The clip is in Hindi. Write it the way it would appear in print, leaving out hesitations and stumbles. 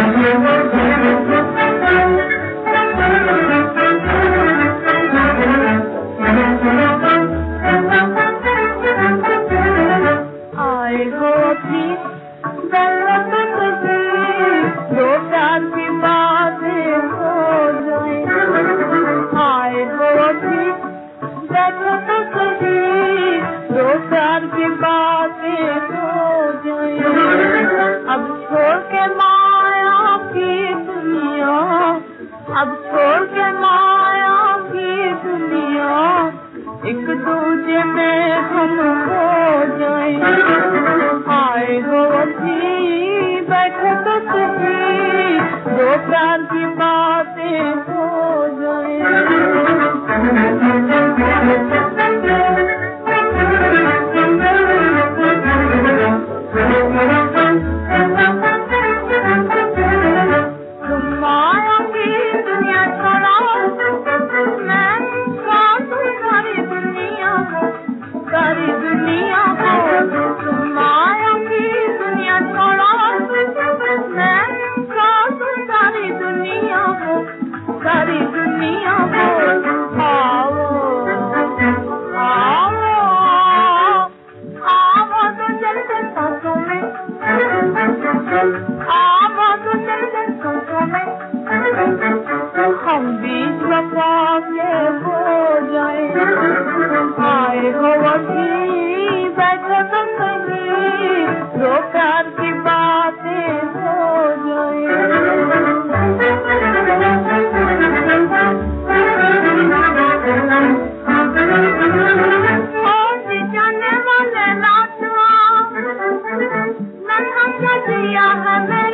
अब छोड़ के माया की दुनिया, एक दूजे में हम खो जाए। आए हो अभी बैठे तो सही, दो प्यार की बातें हो जाए। सारी दुनिया को माया की दुनिया छोड़ो, मैं सारी दुनिया को, सारी दुनिया को आओ आओ आओ तो चलते सांसों में, आओ तो चलते सांसों में, हम बीच वफा के हो जाए। आए हो अभी बैठे तो सही, दो प्यार की बातें हो जाए। और जाने वाले नाचवा, मैं हमने दिया है